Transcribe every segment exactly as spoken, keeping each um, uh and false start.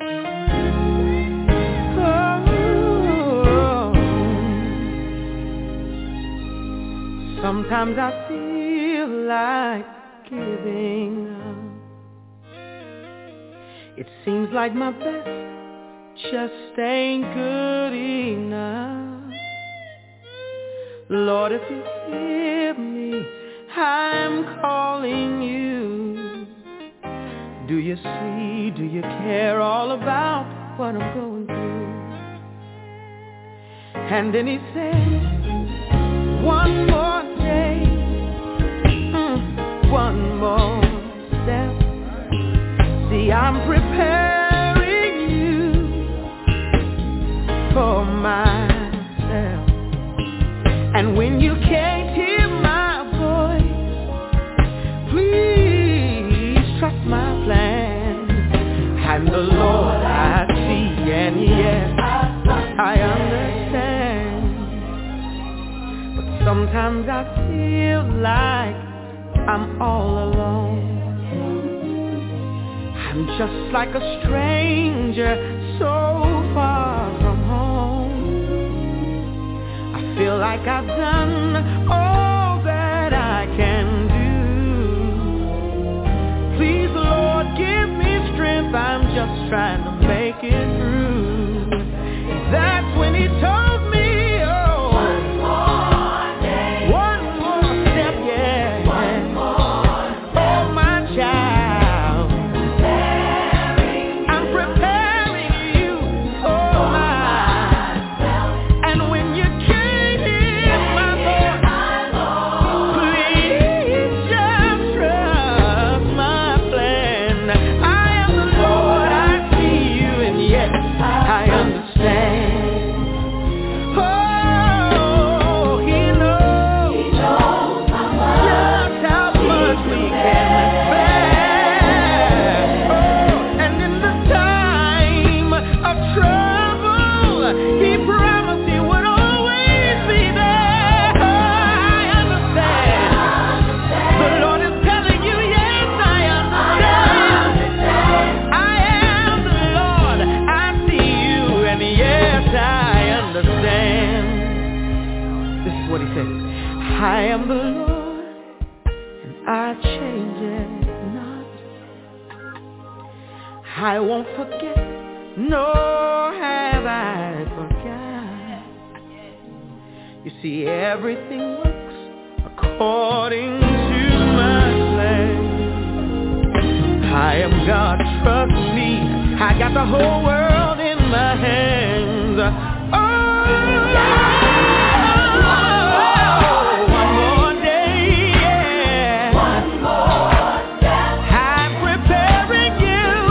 Sometimes I feel like giving up. It seems like my best just ain't good enough. Lord, if you hear me, I'm calling you. Do you see, do you care all about what I'm going through? And then he said, one more day, mm, one more step. See, I'm preparing you for myself. And when you can't hear my voice, please trust my plan. And the Lord I see, and yes, I understand. But sometimes I feel like I'm all alone. I'm just like a stranger so far from home. I feel like I've done all that I can do. Please, Lord, give me strength. I'm just trying to make it through. That's when he told me, oh, one more day, one more step, yeah, one more step. Oh, my child, preparing I'm preparing you for myself. And when you can't hear my voice, please just trust my plan. I am the Lord, I see you, and yes, I understand. Oh, he knows, he knows just how much we can bear. Oh, and in the time of trouble, he promised he would always be there. I understand. The Lord is telling you, yes, I understand. I am the Lord, I see you, and yes, I understand. This is what he says. I am the Lord, and I change it not. I won't forget, nor have I forgot. You see, everything works according to my plan. I am God, trust me. I got the whole world in my hands. Oh, one more day, yeah. One more step. I'm preparing you.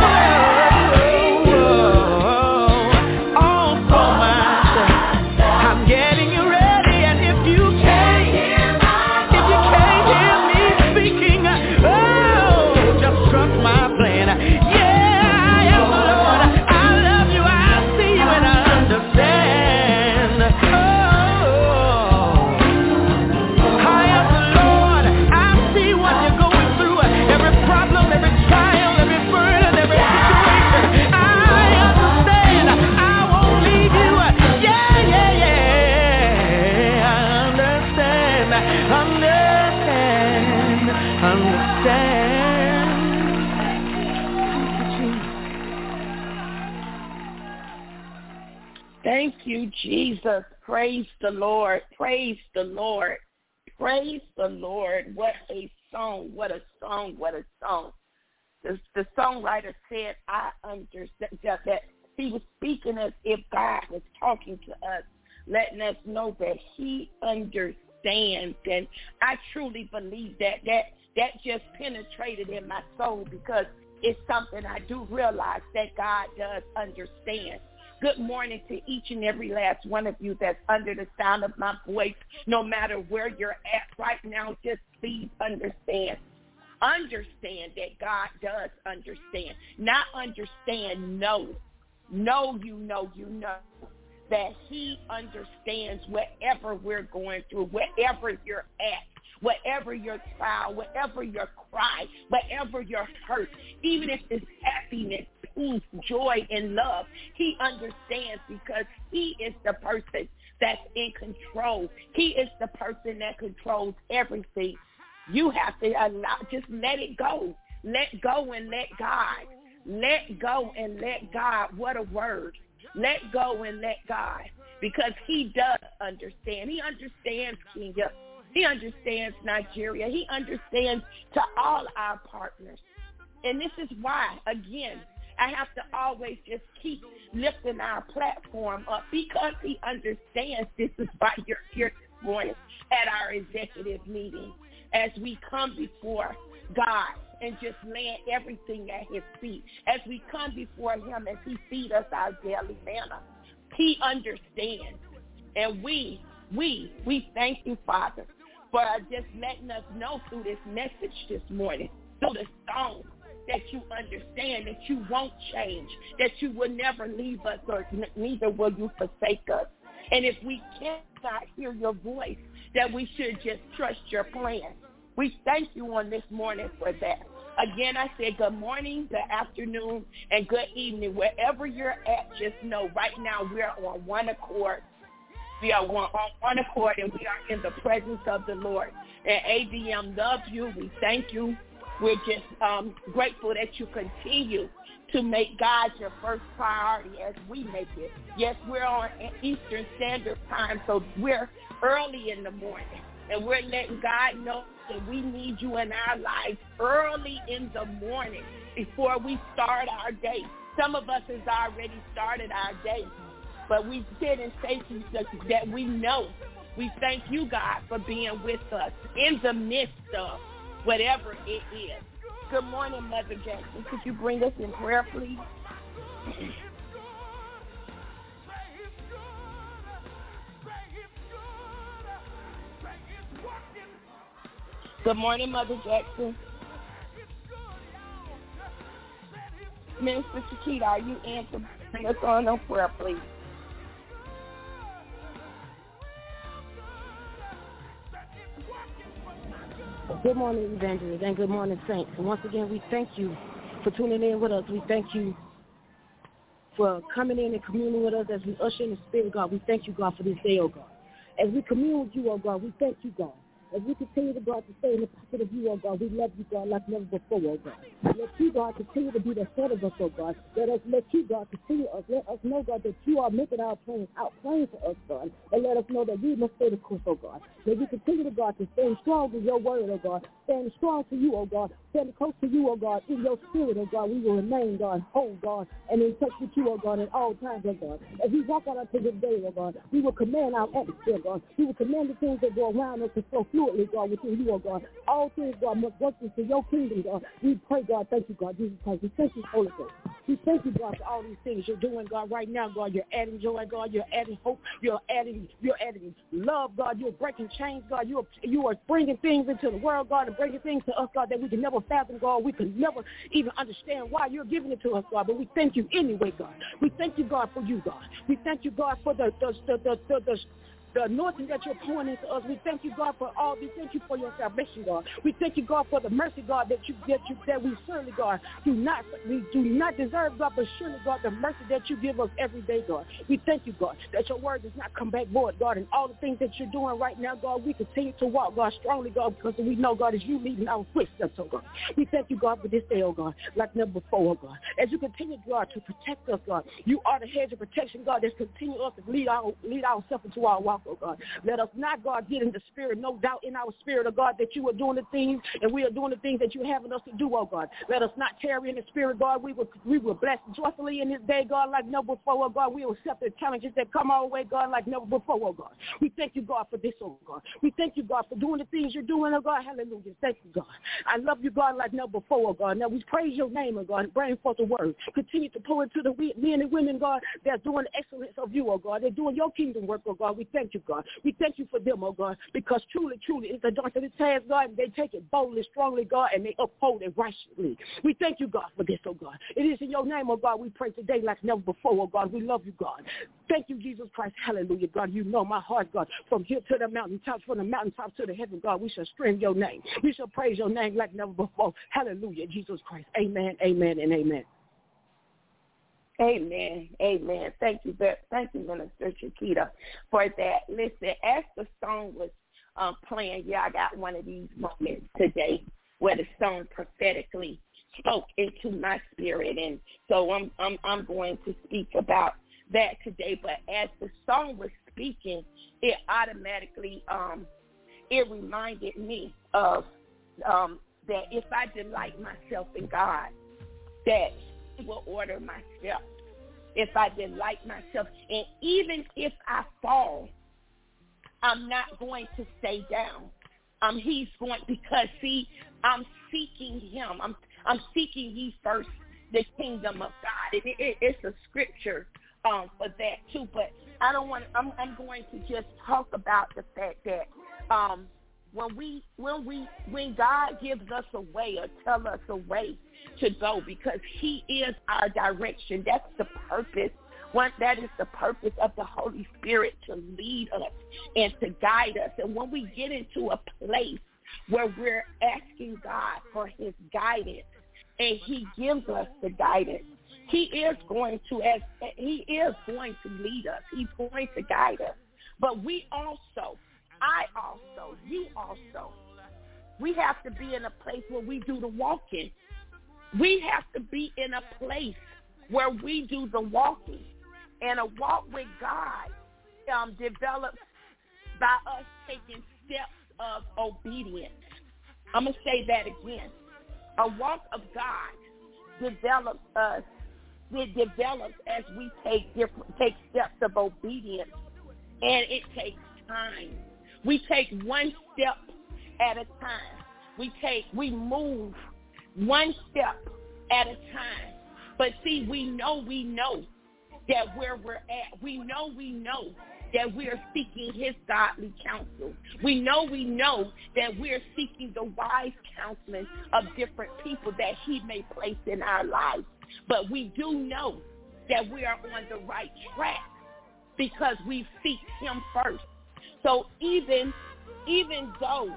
Oh, all for myself. I'm getting you ready, and if you can't, if you can't hear me speaking, oh, just trust my plan. Yeah, I am the Lord. I love you. I see you, and I understand. Oh, I am the Lord. I see what you're going through. Every problem, every trial, every burden, every situation. I understand. I won't leave you. Yeah, yeah, yeah. I understand. Understand. Understand. Thank you, Jesus. Praise the Lord. Praise the Lord. Praise the Lord. What a song. What a song. What a song. The, the songwriter said, I understand that he was speaking as if God was talking to us, letting us know that he understands. And I truly believe that. That, that just penetrated in my soul, because it's something I do realize that God does understand. Good morning to each and every last one of you that's under the sound of my voice. No matter where you're at right now, just please understand. Understand that God does understand. Not understand, know. Know you know you know that he understands whatever we're going through, wherever you're at. Whatever your trial, whatever your cry, whatever your hurt, even if it's happiness, whose joy and love he understands, because he is the person that's in control. He is the person that controls everything. You have to allow, just let it go. Let go and let God. Let go and let God. What a word. Let go and let God. Because he does understand. He understands Kenya. He understands Nigeria. He understands to all our partners. And this is why, again, I have to always just keep lifting our platform up, because he understands. This is why you're here this morning at our executive meeting, as we come before God and just laying everything at his feet. As we come before him as he feeds us our daily manna, he understands. And we, we, we thank you, Father, for just letting us know through this message this morning, through the song, that you understand, that you won't change, that you will never leave us, or neither will you forsake us. And if we cannot hear your voice, that we should just trust your plan. We thank you on this morning for that. Again, I say good morning, good afternoon, and good evening. Wherever you're at, just know right now we're on one accord. We are one, on one accord, and we are in the presence of the Lord. And A D M loves you. We thank you. We're just um, grateful that you continue to make God your first priority as we make it. Yes, we're on Eastern Standard Time, so we're early in the morning. And we're letting God know that we need you in our lives early in the morning before we start our day. Some of us has already started our day, but we sit and say that we know. We thank you, God, for being with us in the midst of whatever it is. Good morning, Mother Jackson. Could you bring us in prayer, please? Good morning, Mother Jackson. Minister Chiquita, are you in to bring us on in prayer, please? Good morning, Evangelist, and good morning, Saints. And once again, we thank you for tuning in with us. We thank you for coming in and communing with us as we usher in the Spirit, God. We thank you, God, for this day, oh God. As we commune with you, oh God, we thank you, God. As we continue to, God, to stay in the pocket of you, oh God, we love you, God, like never before, oh God. Let you, God, continue to be the head of us, oh God. Let us, let you, God, continue us. Let us know, God, that you are making our plans out plain for us, God. And let us know that we must stay the course, oh God. Let we continue to, God, to stand strong in your word, oh God. Stand strong to you, oh God. Stand close to you, oh God. In your spirit, oh God, we will remain, God, whole, God, and in touch with you, oh God, at all times, oh God. As we walk out into this day, oh God, we will command our atmosphere, God. We will command the things that go around us to flow fluidly, God, within you, oh God. All things, God, must work into your kingdom, God. We pray, God, thank you, God, Jesus Christ. We thank you, Holy Ghost. We thank you, God, for all these things you're doing, God, right now, God. You're adding joy, God. You're adding hope. You're adding, you're adding love, God. You're breaking chains, God. You are, you are bringing things into the world, God, and bringing things to us, God, that we can never fathom, God. We can never even understand why you're giving it to us, God. But we thank you anyway, God. We thank you, God, for you, God. We thank you, God, for the the the the, the, the the anointing that you're pouring into us. We thank you, God, for all these. Thank you for your salvation, God. We thank you, God, for the mercy, God, that you that you that we certainly, God, do not we do not deserve, God, but surely, God, the mercy that you give us every day, God. We thank you, God, that your word does not come back void, God, and all the things that you're doing right now, God, we continue to walk, God, strongly, God, because we know, God, is you leading our footsteps, oh God. We thank you, God, for this day, oh God, like never before, oh God. As you continue, God, to protect us, God, you are the hedge of protection, God, that's continue us to lead our lead ourselves into our walk, oh God. Let us not, God, get in the spirit, no doubt in our spirit, oh God, that you are doing the things and we are doing the things that you're having us to do, oh God. Let us not tarry in the spirit, God. We will we will bless joyfully in this day, God, like never before, oh God. We will accept the challenges that come our way, God, like never before, oh God. We thank you, God, for this, oh God. We thank you, God, for doing the things you're doing, oh God. Hallelujah. Thank you, God. I love you, God, like never before, oh God. Now we praise your name, oh God, and bring forth the word. Continue to pour into the men and women, God, that's doing the excellence of you, oh God. They're doing your kingdom work, oh God. We thank you, God. We thank you for them, oh God, because truly, truly, it's the dark of the task, God, and they take it boldly, strongly, God, and they uphold it righteously. We thank you, God, for this, oh God. It is in your name, oh God, we pray today like never before, oh God. We love you, God. Thank you, Jesus Christ. Hallelujah, God. You know my heart, God. From here to the mountaintops, from the mountaintops to the heaven, God, we shall strengthen your name. We shall praise your name like never before. Hallelujah, Jesus Christ. Amen, amen, and amen. Amen. Amen. Thank you, thank you, Minister Chiquita, for that. Listen, as the song was um, playing, yeah, I got one of these moments today where the song prophetically spoke into my spirit, and so I'm I'm I'm going to speak about that today. But as the song was speaking, it automatically um, it reminded me of um, that if I delight myself in God, that He will order my steps. If I delight myself, and even if I fall, I'm not going to stay down. Um, he's going because see, I'm seeking Him. I'm I'm seeking ye first the kingdom of God. And it, it, it's a scripture um, for that too. But I don't want. I'm I'm going to just talk about the fact that um, when we when we when God gives us a way or tell us a way to go, because He is our direction. That's the purpose. One, that is the purpose of the Holy Spirit, to lead us and to guide us. And when we get into a place where we're asking God for His guidance, and He gives us the guidance, He is going to as He is going to lead us. He's going to guide us. But we also, I also, you also, we have to be in a place where we do the walking. We have to be in a place where we do the walking. And a walk with God um, develops by us taking steps of obedience. I'm going to say that again. A walk of God develops us. It develops as we take different, take steps of obedience, and it takes time. We take one step at a time. We take, we move one step at a time. But see, we know, we know that where we're at, we know, we know that we're seeking His godly counsel. We know, we know that we're seeking the wise counseling of different people that He may place in our lives. But we do know that we are on the right track because we seek Him first. So even, even though,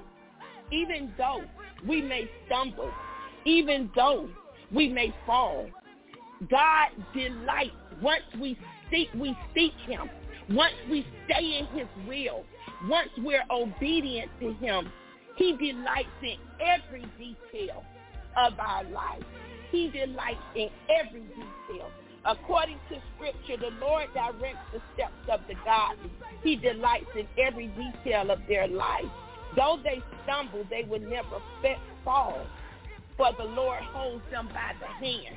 even though we may stumble, even though we may fall, God delights once we seek, we seek Him. Once we stay in His will, once we're obedient to Him, He delights in every detail of our life. He delights in every detail. According to Scripture, the Lord directs the steps of the godly. He delights in every detail of their life. Though they stumble, they will never fall, for the Lord holds them by the hand.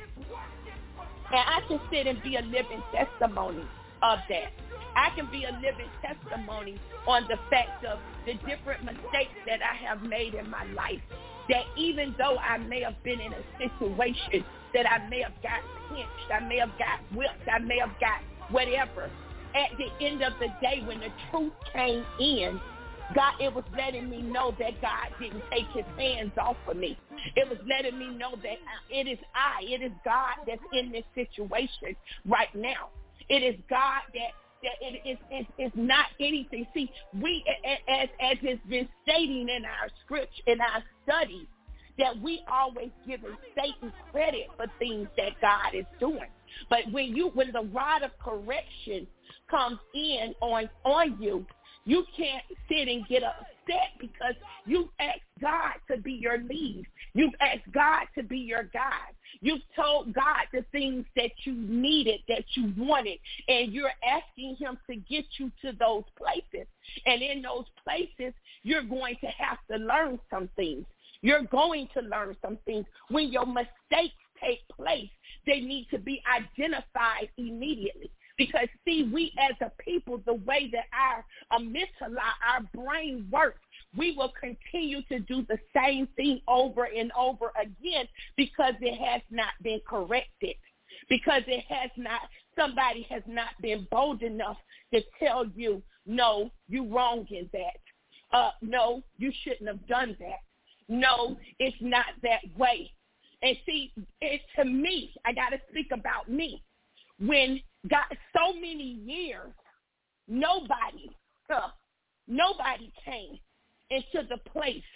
And I can sit and be a living testimony of that. I can be a living testimony on the fact of the different mistakes that I have made in my life, that even though I may have been in a situation that I may have got pinched, I may have got whipped, I may have got whatever, at the end of the day when the truth came in, God, it was letting me know that God didn't take His hands off of me. It was letting me know that it is I, it is God that's in this situation right now. It is God that, that it is it, it's not anything. See, we, as, as has been stating in our script, in our studies, that we always giving Satan credit for things that God is doing. But when you, when the rod of correction comes in on, on you, you can't sit and get upset because you've asked God to be your lead. You've asked God to be your guide. You've told God the things that you needed, that you wanted, and you're asking Him to get you to those places. And in those places, you're going to have to learn some things. You're going to learn some things. When your mistakes take place, they need to be identified immediately. Because, see, we as a people, the way that our amygdala, our brain works, we will continue to do the same thing over and over again because it has not been corrected, because it has not, somebody has not been bold enough to tell you, no, you're wrong in that. Uh, no, you shouldn't have done that. No, it's not that way. And see, it, to me, I got to speak about me. When God, so many years, nobody, uh, nobody came into the place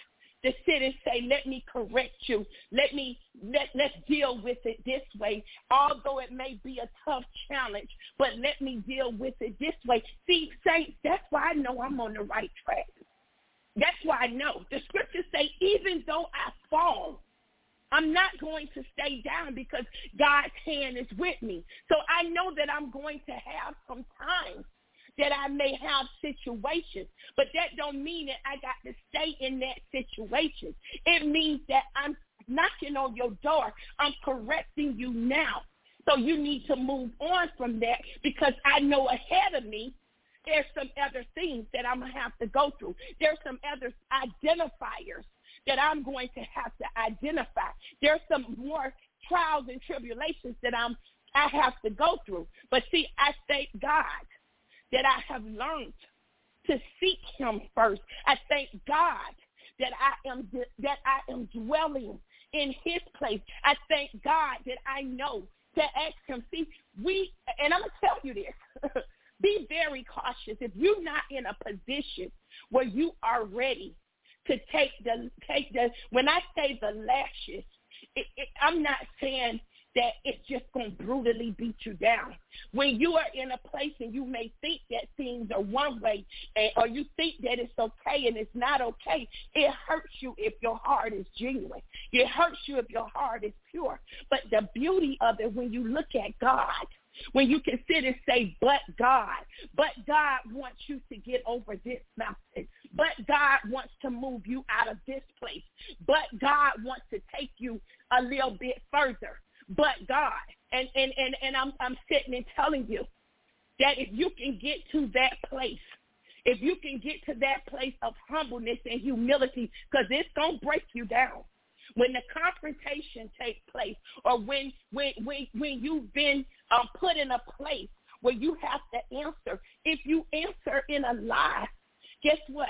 to sit and say, let me correct you. Let me, let, let's deal with it this way. Although it may be a tough challenge, but let me deal with it this way. See, saints, that's why I know I'm on the right track. That's why I know. The scriptures say, even though I fall, I'm not going to stay down because God's hand is with me. So I know that I'm going to have some time that I may have situations, but that don't mean that I got to stay in that situation. It means that I'm knocking on your door. I'm correcting you now. So you need to move on from that because I know ahead of me there's some other things that I'm going to have to go through. There's some other identifiers that I'm going to have to identify. There's some more trials and tribulations that I'm I have to go through. But see, I thank God that I have learned to seek him first. I thank God that I am that I am dwelling in his place. I thank God that I know to ask him. See, we, and I'm going to tell you this, be very cautious. If you're not in a position where you are ready to take the, take the, when I say the lashes, it, it, I'm not saying that it's just going to brutally beat you down. When you are in a place and you may think that things are one way and, or you think that it's okay and it's not okay, it hurts you if your heart is genuine. It hurts you if your heart is pure. But the beauty of it, when you look at God, when you can sit and say, but God, but God wants you to get over this mountain. But God wants to move you out of this place. But God wants to take you a little bit further. But God, and, and, and, and I'm, I'm sitting and telling you that if you can get to that place, if you can get to that place of humbleness and humility, because it's going to break you down. When the confrontation takes place, or when when when, when you've been um, put in a place where you have to answer, if you answer in a lie, guess what?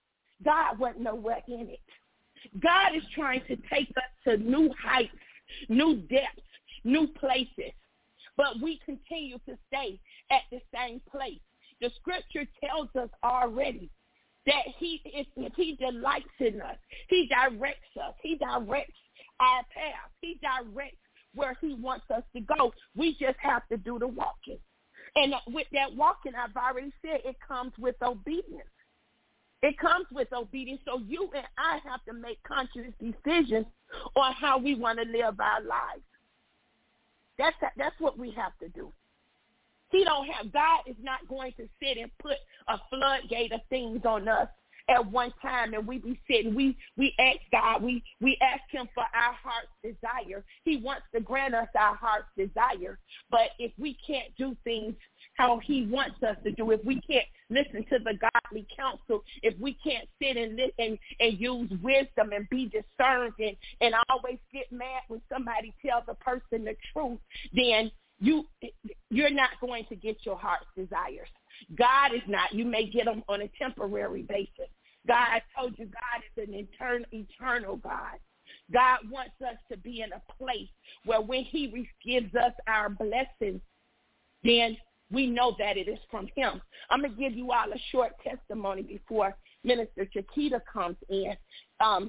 God wasn't nowhere in it. God is trying to take us to new heights, new depths, new places, but we continue to stay at the same place. The scripture tells us already that he, if, if he delights in us, he directs us. He directs our path. He directs where he wants us to go. We just have to do the walking. And with that walking, I've already said, it comes with obedience. It comes with obedience. So you and I have to make conscious decisions on how we want to live our lives. That's that's what we have to do. He don't have, God is not going to sit and put a floodgate of things on us at one time and we be sitting. We we ask God, we, we ask him for our heart's desire. He wants to grant us our heart's desire. But if we can't do things how he wants us to do, if we can't listen to the godly counsel, if we can't sit and listen and, and use wisdom and be discerned and, and always get mad when somebody tells a person the truth, then You, you're not going to get your heart's desires. God is not. You may get them on a temporary basis. God, I told you, God is an eternal, eternal God. God wants us to be in a place where when he gives us our blessings, then we know that it is from him. I'm going to give you all a short testimony before Minister Chiquita comes in. Um,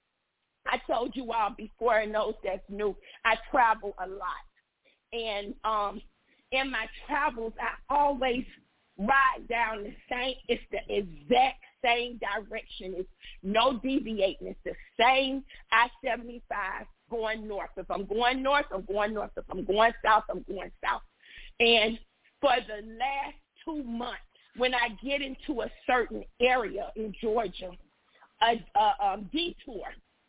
I told you all before, and those that's new, I travel a lot. And um, in my travels, I always ride down the same, it's the exact same direction. It's no deviating. It's the same I seventy-five going north. If I'm going north, I'm going north. If I'm going south, I'm going south. And for the last two months, when I get into a certain area in Georgia, a, a, a detour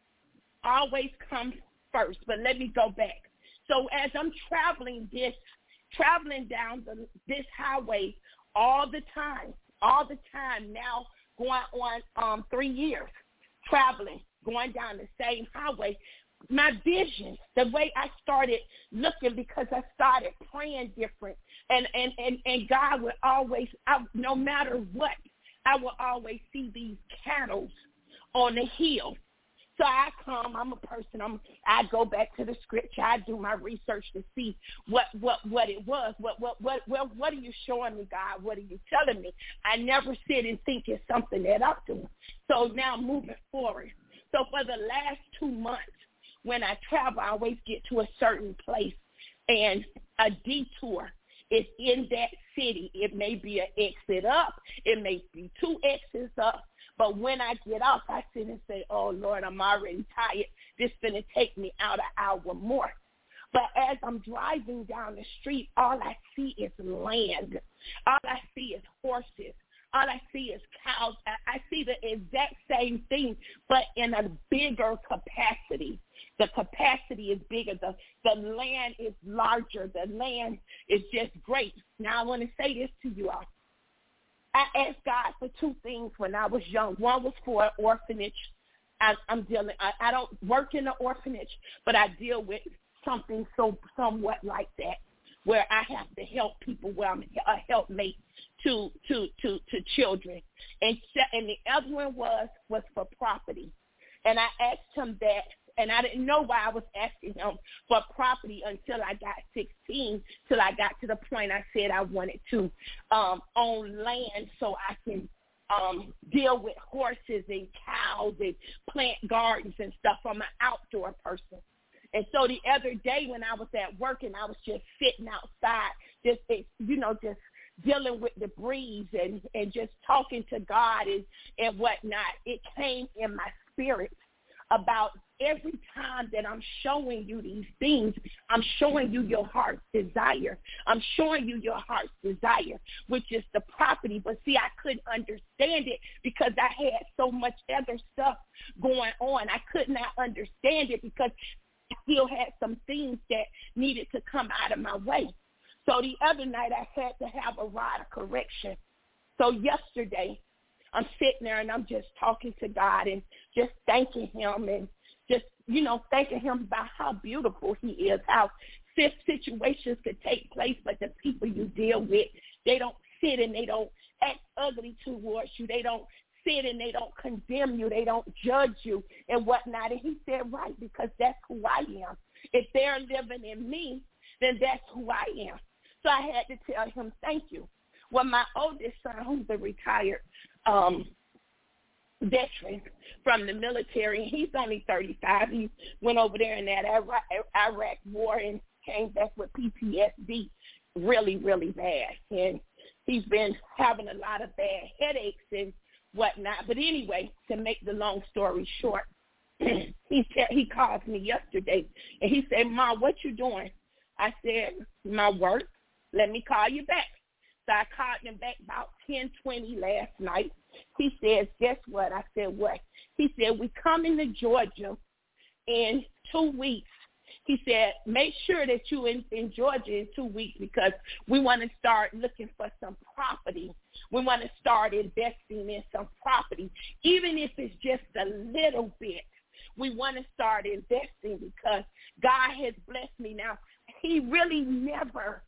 always comes first. But let me go back. So as I'm traveling this, traveling down the, this highway all the time, all the time now, going on um, three years, traveling, going down the same highway, my vision, the way I started looking, because I started praying different, and, and, and, and God would always, I, no matter what, I would always see these cattle on the hill. So I come, I'm a person, I'm, I go back to the scripture, I do my research to see what, what, what it was. What, what, what, what, what are you showing me, God? What are you telling me? I never sit and think it's something that I'm doing. So now moving forward, So for the last two months, when I travel, I always get to a certain place, and a detour is in that city. It may be an exit up. It may be two exits up. But when I get off, I sit and say, oh, Lord, I'm already tired. This is going to take me out an hour more. But as I'm driving down the street, all I see is land. All I see is horses. All I see is cows. I, I see the exact same thing, but in a bigger capacity. The capacity is bigger. The, the land is larger. The land is just great. Now, I want to say this to you all. I asked God for two things when I was young. One was for an orphanage. I, I'm dealing. I, I don't work in an orphanage, but I deal with something so somewhat like that, where I have to help people, where I'm a helpmate to to to to children. And and the other one was was for property. And I asked him that, and I didn't know why I was asking him for property until I got sixteen, till I got to the point I said I wanted to um, own land so I can um, deal with horses and cows and plant gardens and stuff. I'm an outdoor person. And so the other day when I was at work and I was just sitting outside, just, you know, just dealing with the breeze and, and just talking to God and, and whatnot, it came in my spirit about every time that I'm showing you these things, I'm showing you your heart's desire. I'm showing you your heart's desire, which is the property. But see, I couldn't understand it because I had so much other stuff going on. I could not understand it because I still had some things that needed to come out of my way. So the other night I had to have a rod of correction. So yesterday I'm sitting there and I'm just talking to God and just thanking him and just, you know, thanking him about how beautiful he is, how situations could take place, but the people you deal with, they don't sit and they don't act ugly towards you. They don't sit and they don't condemn you. They don't judge you and whatnot. And he said, right, because that's who I am. If they're living in me, then that's who I am. So I had to tell him, thank you. Well, my oldest son, who's a retired um, veteran from the military, he's only thirty-five. He went over there in that Iraq, Iraq war and came back with P T S D really, really bad. And he's been having a lot of bad headaches and whatnot. But anyway, to make the long story short, he he called me yesterday, and he said, Mom, what you doing? I said, my work. Let me call you back. So I called him back about ten twenty last night. He says, guess what? I said, what? He said, we coming to Georgia in two weeks. He said, make sure that you in, in Georgia in two weeks because we want to start looking for some property. We want to start investing in some property, even if it's just a little bit. We want to start investing because God has blessed me. Now, he really never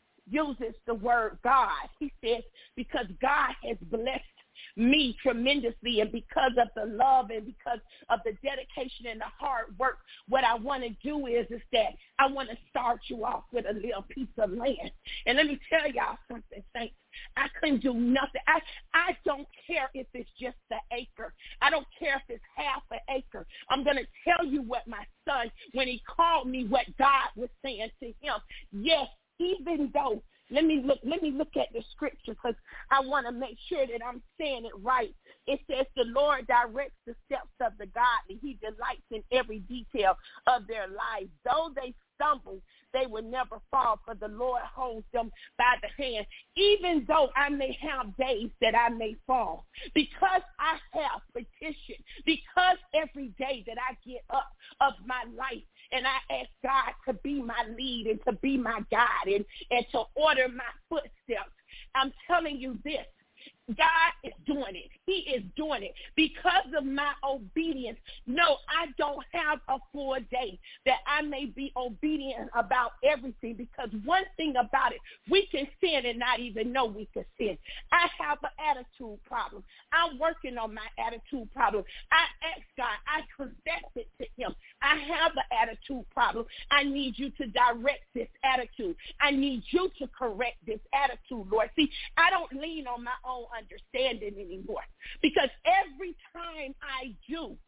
uses the word God. He says, because God has blessed me tremendously, and because of the love and because of the dedication and the hard work, what I want to do is, is that I want to start you off with a little piece of land. And let me tell y'all something, saints. I couldn't do nothing. I, I don't care if it's just an acre. I don't care if it's half an acre. I'm going to tell you what my son, when he called me, what God was saying to him. Yes, even though, let me look, let me look at the scripture because I want to make sure that I'm saying it right. It says the Lord directs the steps of the godly. He delights in every detail of their lives. Though they stumble, they will never fall, for the Lord holds them by the hand. Even though I may have days that I may fall, because I have petition, because every day that I get up of my life and I ask God to be my lead and to be my guide and, and to order my footsteps, I'm telling you this. God is doing it. He is doing it because of my obedience. No, I don't have a full day that I may be obedient about everything, because one thing about it, we can sin and not even know we can sin. I have an attitude problem. I'm working on my attitude problem. I ask God, I confess it to him. I have an attitude problem. I need you to direct this attitude. I need you to correct this attitude, Lord. See, I don't lean on my own understanding anymore, because every time I do,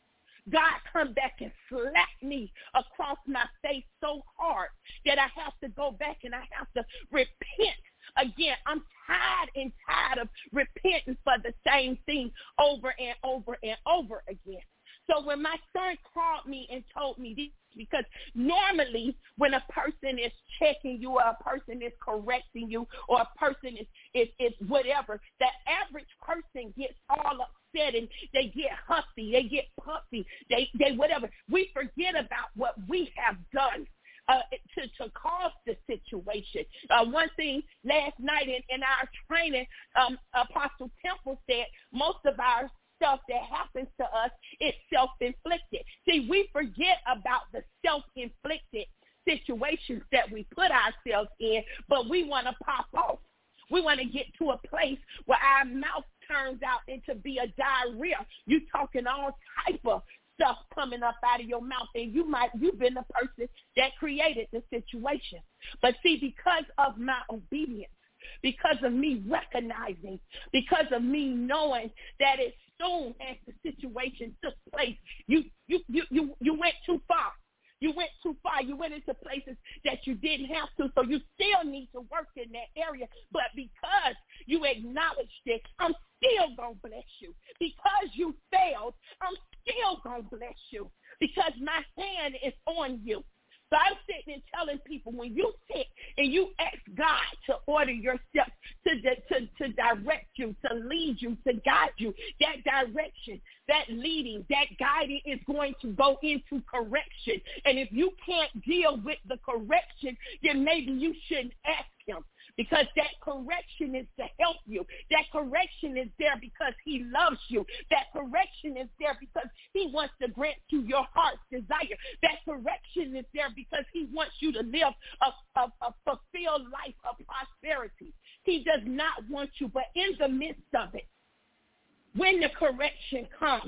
God come back and slap me across my face so hard that I have to go back and I have to repent again. I'm tired and tired of repenting for the same thing over and over and over again. So when my son called me and told me this, because normally when a person is checking you or a person is correcting you or a person is, is, is whatever, the average person gets all upset and they get huffy, they get puffy, they, they whatever. We forget about what we have done Uh, to, to cause the situation. Uh, one thing last night in, in our training, um, Apostle Temple said most of our stuff that happens to us is self-inflicted. See, we forget about the self-inflicted situations that we put ourselves in, but we want to pop off. We want to get to a place where our mouth turns out into be a diarrhea. You talking all type of stuff coming up out of your mouth, and you might you've been the person that created the situation. But see, because of my obedience, because of me recognizing, because of me knowing that as soon as the situation took place, you you you you, you went too far. You went too far. You went into places that you didn't have to, so you still need to work in that area. But because you acknowledged it, I'm still going to bless you. Because you failed, I'm still going to bless you because my hand is on you. So I'm sitting and telling people, when you sit and you ask God to order your steps, to, to, to direct you, to lead you, to guide you, that direction, that leading, that guiding is going to go into correction. And if you can't deal with the correction, then maybe you shouldn't ask him. Because that correction is to help you. That correction is there because he loves you. That correction is there because he wants to grant you your heart's desire. That correction is there because he wants you to live a, a, a fulfilled life of prosperity. He does not want you, but in the midst of it, when the correction comes,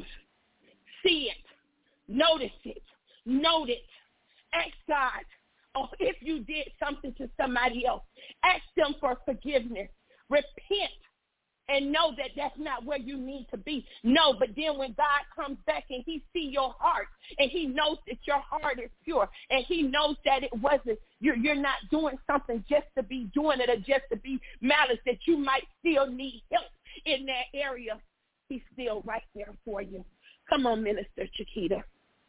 see it, notice it, note it, ask God. Or if you did something to somebody else, ask them for forgiveness. Repent and know that that's not where you need to be. No, but then when God comes back and he sees your heart and he knows that your heart is pure and he knows that it wasn't, you're, you're not doing something just to be doing it or just to be malice, that you might still need help in that area, he's still right there for you. Come on, Minister Chiquita.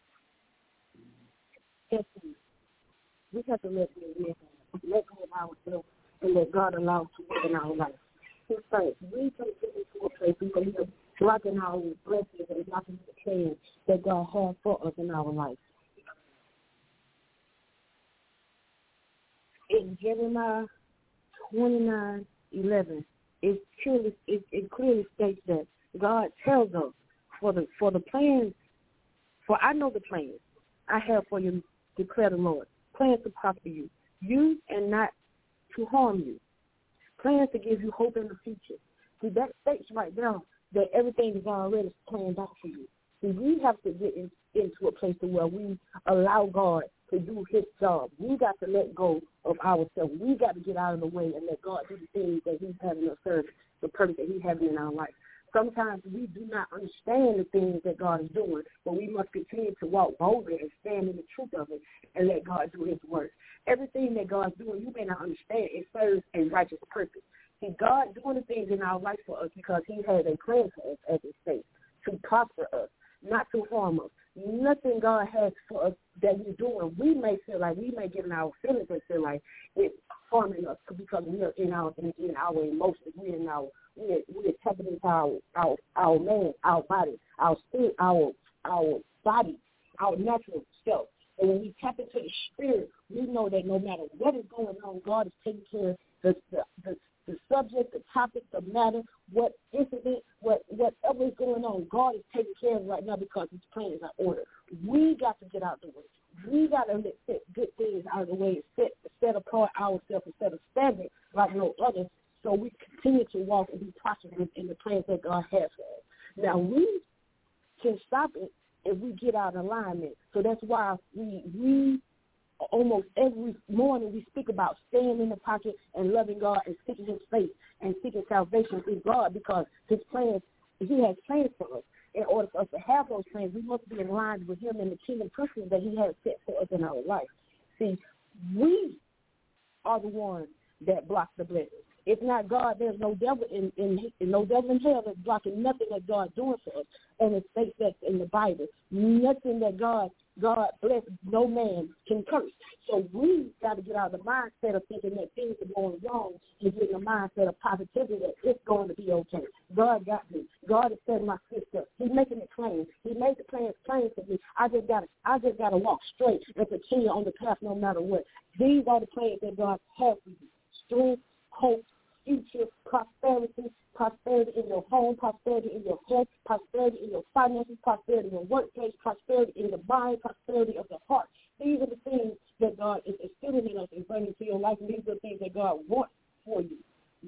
Yes, we have to let go, let go of ourselves and let God allow to work in our life. His faith. We can get into a place where we are blocking our blessings and blocking the plans that God has for us in our life. In Jeremiah twenty-nine eleven, it clearly it, it clearly states that God tells us for the for the plans, for I know the plans I have for you, declare the Lord. Plans to prosper you, you and not to harm you. Plans to give you hope in the future. See, that states right now that everything is already planned out for you. See, we have to get in, into a place to where we allow God to do his job. We got to let go of ourselves. We got to get out of the way and let God do the things that he's having us serve, the purpose that he's having in our life. Sometimes we do not understand the things that God is doing, but we must continue to walk boldly and stand in the truth of it and let God do his work. Everything that God's doing, you may not understand, it serves a righteous purpose. See, God doing the things in our life for us because he has a plan for us, as it states, to prosper us, not to harm us. Nothing God has for us that we're doing, we may feel like, we may get in our feelings and feel like it's harming us because we are in our, in, in our emotions, we're in our We're, we're tapping into our, our, our man, our body, our spirit, our, our body, our natural self. And when we tap into the spirit, we know that no matter what is going on, God is taking care of the, the, the, the subject, the topic, the matter, what incident, what whatever is going on, God is taking care of it right now because his plans are ordered. We got to get out the way. We got to set good things out of the way and set, set apart ourselves instead of standing like no others. So we continue to walk and be prosperous in the plans that God has for us. Now, we can stop it if we get out of alignment. So that's why we, we almost every morning we speak about staying in the pocket and loving God and seeking his face and seeking salvation through God because his plans, he has plans for us. in order for us to have those plans, we must be in line with him and the kingdom principles that he has set for us in our life. See, we are the ones that block the blessings. If not God, there's no devil in, in, in no devil in hell that's blocking nothing that God's doing for us. And it states that in the Bible. Nothing that God God bless, no man can curse. So we got to get out of the mindset of thinking that things are going wrong and get in the mindset of positivity that it's going to be okay. God got me. God is setting my sister. He's making it plain. He made the plans plain for me. I just got to I just got to walk straight and continue on the path no matter what. These are the plans that God has for you. Strength, hope, future, prosperity, prosperity in your home, prosperity in your health, prosperity in your finances, prosperity in your workplace, prosperity in the mind, prosperity of the heart. These are the things that God is instilling in us and bringing to your life, and these are the things that God wants for you.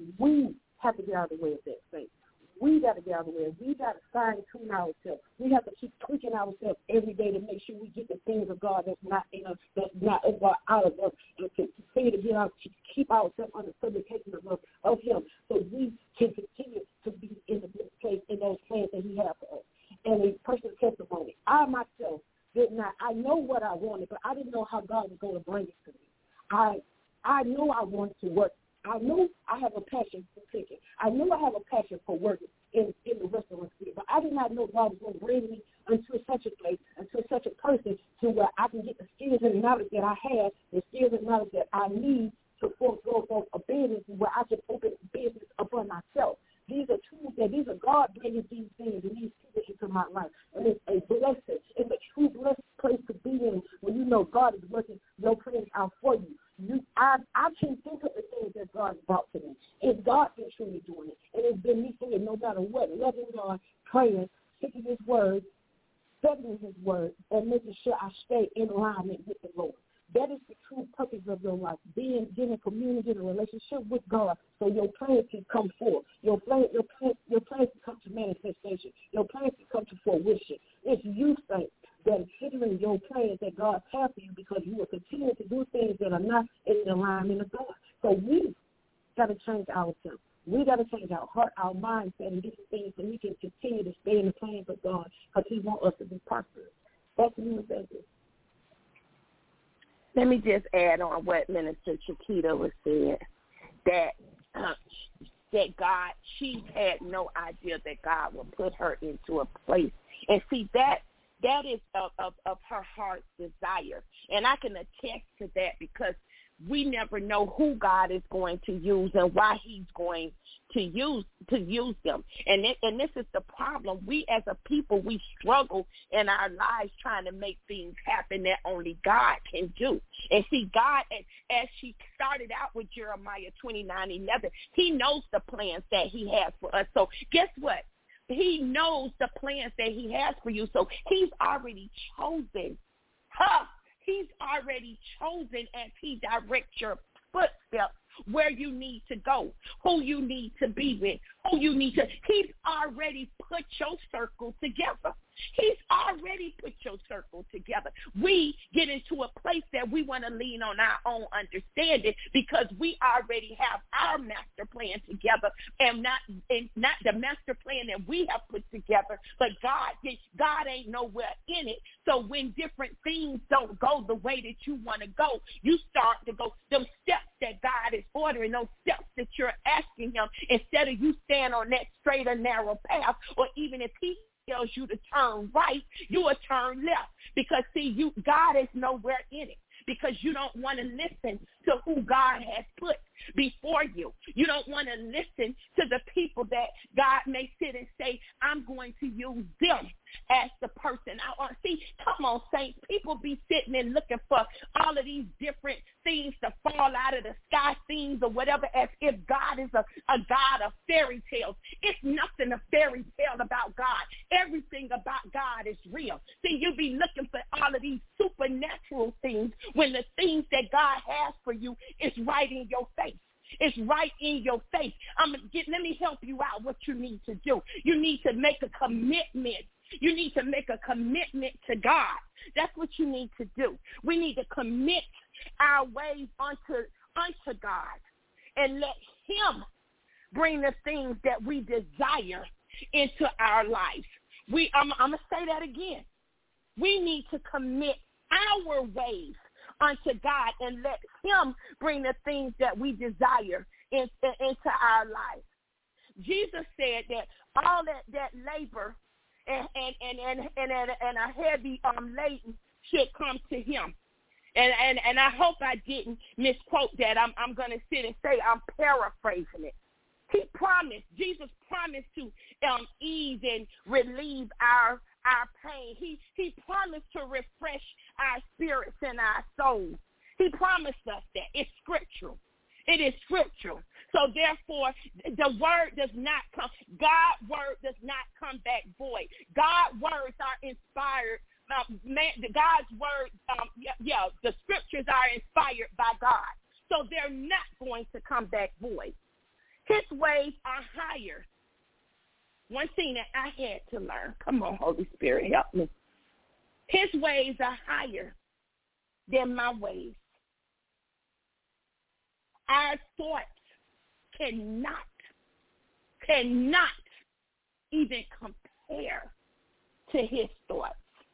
We have to get out of the way of that thing. We got to get out of the way. We got to fine-tune ourselves. We have to keep tweaking ourselves every day to make sure we get the things of God that's not in us, that's not of God out of us, and to continue to get out, to keep ourselves under supplication of, of Him, so we can continue to be in the good place in those plans that He has for us. And a person's testimony. I myself did not. I know what I wanted, but I didn't know how God was going to bring it to me. I I know I wanted to work. I know I have a passion for cooking. I know I have a passion for working in, in the restaurant field, but I did not know God was going to bring me into such a place, into such a person, to where I can get the skills and knowledge that I have, the skills and knowledge that I need to forego for a business where I can open a business upon myself. These are tools that these are God bringing these things and these people into my life. And it's a blessing. It's a true blessed place to be in when you know God is working your plans out for you. You, I, I can think of the things that God brought to me. It's God been truly doing it. And it's been me saying no matter what, loving God, praying, seeking His word, studying His word, and making sure I stay in alignment with the Lord. That is the true purpose of your life, being, getting a community, in a relationship with God, so your plans can come forth. Your plans, your plans, your plans can come to manifestation. Your plans can come to fruition. It's you, saints, that is hindering your plans that God has for you, because you will continue to do things that are not in the alignment of God. So we got to change ourselves. We got to change our heart, our mindset, and do some things so we can continue to stay in the plans of God, because He wants us to be prosperous. That's what He was saying. Let me just add on what Minister Chiquita was saying, that uh, that God, she had no idea that God would put her into a place. And see, that that is of, of, of her heart's desire. And I can attest to that, because we never know who God is going to use and why He's going to use to use them. And it, and this is the problem. We as a people, we struggle in our lives trying to make things happen that only God can do. And see, God, as, as she started out with Jeremiah twenty-nine eleven, He knows the plans that He has for us. So guess what? He knows the plans that He has for you. So He's already chosen. Huh? He's already chosen as He directs your footsteps where you need to go, who you need to be with, who you need to. He's already put your circle together. He's already put your circle together. We get into a place that we want to lean on our own understanding, because we already have our master plan together, and not and not the master plan that we have put together, but God, God ain't nowhere in it. So when different things don't go the way that you want to go, you start to go those steps that God is ordering, those steps that you're asking Him, instead of you stand on that straight or narrow path, or even if He tells you to turn right, you will turn left, because see, you God is nowhere in it, because you don't want to listen to who God has put before you. You don't want to listen to the people that God may sit and say, I'm going to use them as the person I want. See, come on, saints. People be sitting and looking for all of these different things to fall out of the sky, things or whatever, as if God is a, a God of fairy tales. It's nothing a fairy tale about God. Everything about God is real. See, you be looking for all of these supernatural things when the things that God has for you is right in your face. It's right in your face. I'm gonna get, let me help you out what you need to do. You need to make a commitment. You need to make a commitment to God. That's what you need to do. We need to commit our ways unto, unto God and let Him bring the things that we desire into our lives. We, I'm, I'm going to say that again. We need to commit our ways unto God and let him bring the things that we desire in, in, into our lives. Jesus said that all that, that labor and and, and, and, and, and a heavy um, laden should come to him. And, and and I hope I didn't misquote that. I'm I'm going to sit and say I'm paraphrasing it. He promised, Jesus promised to um, ease and relieve our our pain. He he promised to refresh our spirits and our souls. He promised us that. It's scriptural. It is scriptural. So therefore, the word does not come, God's word does not come back void. God's words are inspired. Um, man, the God's word, um, yeah, yeah, the scriptures are inspired by God. So they're not going to come back void. His ways are higher. One thing that I had to learn, come on, Holy Spirit, help me. His ways are higher than my ways. Our thoughts cannot, cannot even compare to his thoughts.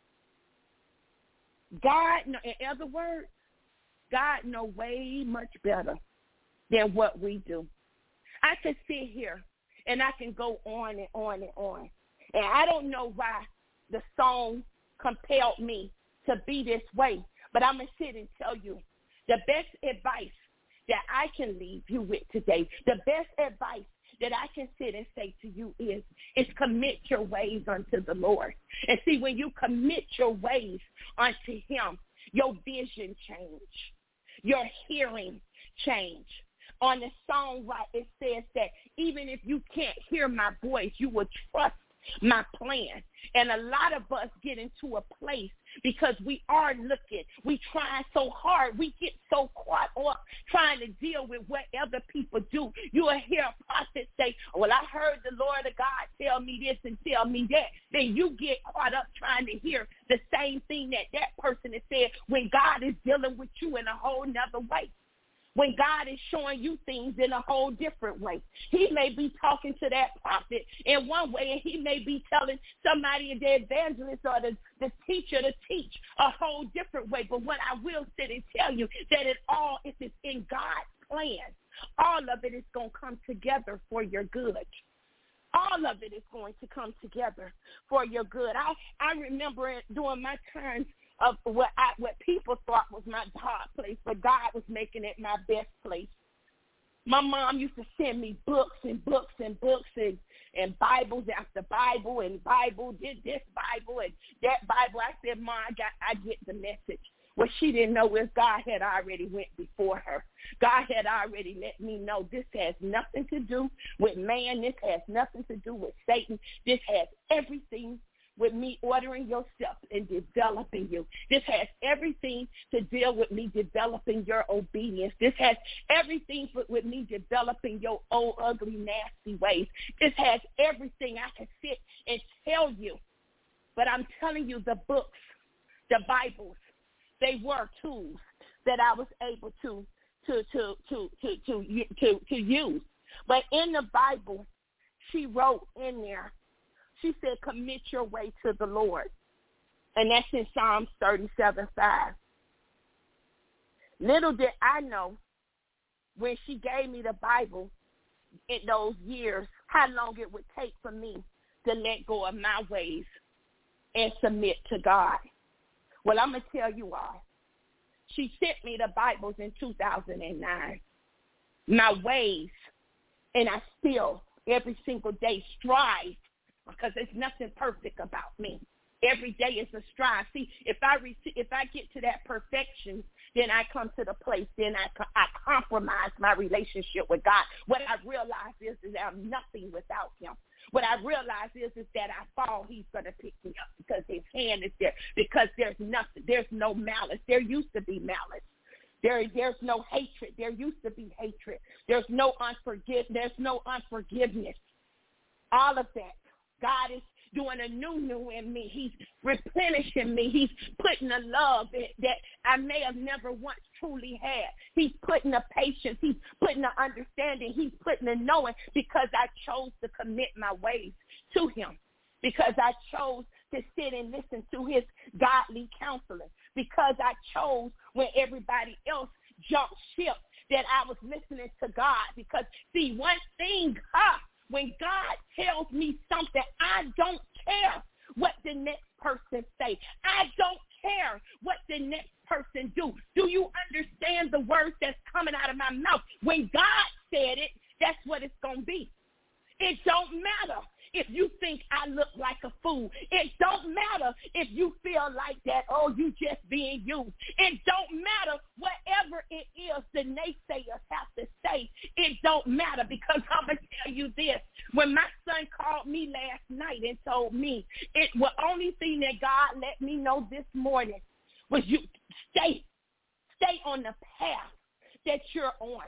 God, in other words, God knows way much better than what we do. I can sit here and I can go on and on and on. And I don't know why the song compelled me to be this way, but I'm going to sit and tell you the best advice that I can leave you with today, the best advice that I can sit and say to you is, is commit your ways unto the Lord. And see, when you commit your ways unto him, your vision change, your hearing change. On the song, right, it says that even if you can't hear my voice, you will trust my plan. And a lot of us get into a place because we are looking, we try so hard, we get so caught up trying to deal with what other people do. You will hear a prophet say, well, I heard the Lord of God tell me this and tell me that. Then you get caught up trying to hear the same thing that that person has said when God is dealing with you in a whole nother way. When God is showing you things in a whole different way. He may be talking to that prophet in one way, and he may be telling somebody, the evangelist or the, the teacher to teach a whole different way. But what I will sit and tell you, that it all, if it's in God's plan, all of it is going to come together for your good. All of it is going to come together for your good. I, I remember it during my times of what I, what people thought was my hard place, but God was making it my best place. My mom used to send me books and books and books and, and Bibles after Bible and Bible, did this Bible and that Bible. I said, Mom, I got, I get the message. What she didn't know is God had already went before her. God had already let me know this has nothing to do with man. This has nothing to do with Satan. This has everything with me ordering your steps and developing you. This has everything to deal with me developing your obedience. This has everything with me developing your old, ugly, nasty ways. This has everything I can sit and tell you. But I'm telling you, the books, the Bibles, they were tools that I was able to to to to to to to, to use. But in the Bible, she wrote in there, she said, commit your way to the Lord. And that's in Psalms thirty-seven five. Little did I know when she gave me the Bible in those years, how long it would take for me to let go of my ways and submit to God. Well, I'm going to tell you all. She sent me the Bibles in two thousand nine. My ways, and I still, every single day, strive, because there's nothing perfect about me. Every day is a strive. See, if I receive, if I get to that perfection, then I come to the place, then I, I compromise my relationship with God. What I realize is, is that I'm nothing without him. What I realize is, is that I fall, he's going to pick me up because his hand is there, because there's nothing, there's no malice. There used to be malice. There, there's no hatred. There used to be hatred. There's no unforgive, there's no unforgiveness. All of that. God is doing a new, new in me. He's replenishing me. He's putting a love that I may have never once truly had. He's putting a patience. He's putting an understanding. He's putting a knowing, because I chose to commit my ways to him, because I chose to sit and listen to his godly counseling, because I chose when everybody else jumped ship that I was listening to God. Because, see, one thing, huh, when God tells me something, I don't care what the next person say. I don't care what the next person do. Do you understand the words that's coming out of my mouth? When God said it, that's what it's going to be. It don't matter if you think I look like a fool. It don't matter if you feel like that, oh, you just being used. It don't matter whatever it is the naysayers have to say. It don't matter, because I'm going to tell you this. When my son called me last night and told me, it the only thing that God let me know this morning was you stay, stay on the path that you're on.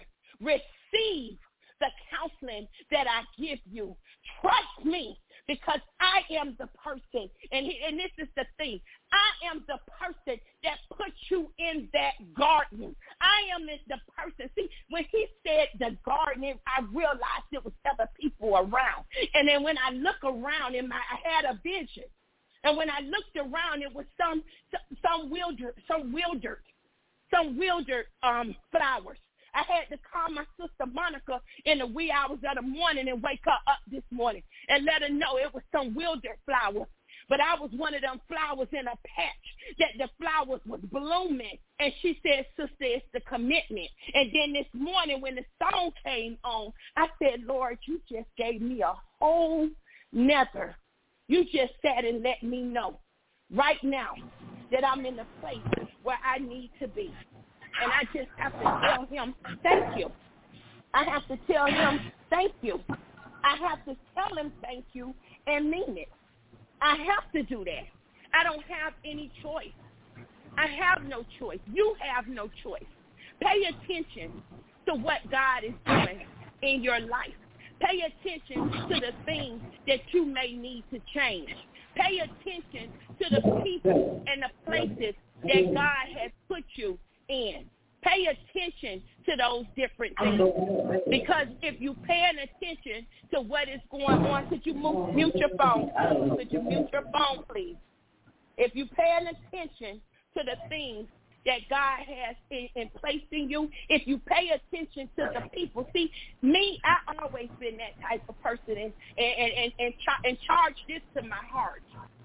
Receive the counseling that I give you. Trust me, because I am the person, and, he, and this is the thing, I am the person that put you in that garden. I am the person. See, when he said the garden, I realized it was other people around. And then when I look around, in my, I had a vision. And when I looked around, it was some some wildered, some wildered, some wildered um, flowers. I had to call my sister Monica in the wee hours of the morning and wake her up this morning and let her know it was some wildered flower. But I was one of them flowers in a patch that the flowers was blooming. And she said, sister, it's the commitment. And then this morning when the song came on, I said, Lord, you just gave me a whole nother. You just sat and let me know right now that I'm in the place where I need to be. And I just have to tell him, thank you. I have to tell him, thank you. I have to tell him thank you and mean it. I have to do that. I don't have any choice. I have no choice. You have no choice. Pay attention to what God is doing in your life. Pay attention to the things that you may need to change. Pay attention to the people and the places that God has put you in. Pay attention to those different things. Because if you're paying attention to what is going on, could you move, mute your phone? Could you mute your phone, please? If you're paying attention to the things that God has in, in placed in you, if you pay attention to the people. See, me, I always been that type of person, and and and and, char- and charge this to my heart.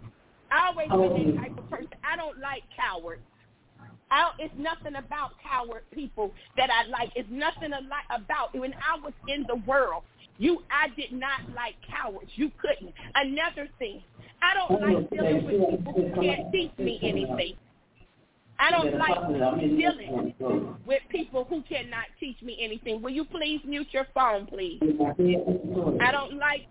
I always been that type of person. I don't like cowards. I don't, it's nothing about coward people that I like. It's nothing about when I was in the world. You, I did not like cowards. You couldn't. Another thing, I don't like dealing with people who can't teach me anything. I don't like dealing with people who cannot teach me anything. Will you please mute your phone, please? I don't like,